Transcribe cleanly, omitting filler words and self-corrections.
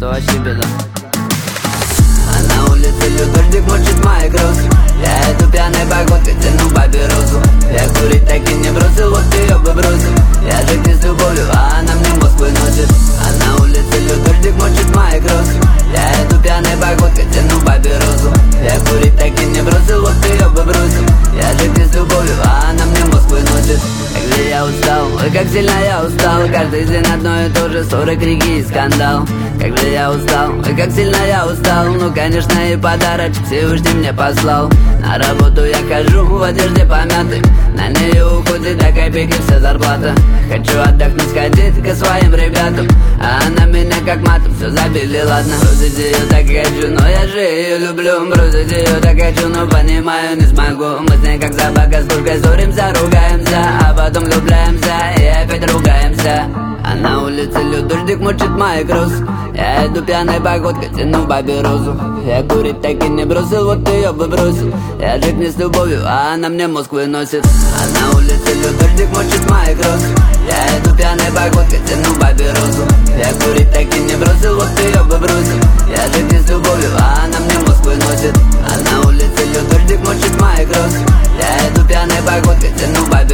это вообще беда. А на улице льет дождик, мочит мои кроссы. Я иду пьяной погодкой, тяну папиросу. Я курить так и не бросил, вот ее бы бросил. Я же не с любовью, а она мне мозг выносит. А на улице льет дождик, мочит мои кроссы. Я иду пьяной погодкой, тяну папиросу. Я курить так и не бросил, вот ее бы бросил. Я же не с любовью, а она мне мозг выносит. Как же я устал, ой, как сильно я устал. Каждый день одно и то же, ссоры, крики и скандал. Как же я устал, ой, как сильно я устал. Ну, конечно, и подарочек Всевышний мне послал. На работу я хожу в одежде помятой. На нее уходит до копейки вся зарплата. Хочу отдохнуть, сходить к своим ребятам. А она меня как матом, все забили, ладно. Бросить ее так хочу, но я же ее люблю. Бросить ее так хочу, но понимаю, не смогу. Мы с ней как собака с кошкой, ссоримся, ругаемся, а потом влюбляемся и опять ругаемся. А на улице льет дождик, мочит мои кроссы. Я иду пьяной погодкой, тяну папиросу. Я курить так и не бросил, вот ее бы бросил. Я жить не с любовью, а она мне мозг выносит. А на улице льет дождик, мочит мои кроссы. Я иду пьяной погодкой, тяну папиросу. Я курить так и не бросил, вот ее бы бросил. Я жить не с любовью, а она мне мозг выносит. А на улице льет дождик, мочит мои кроссы. Я иду пьяной погодкой, тяну папиросу.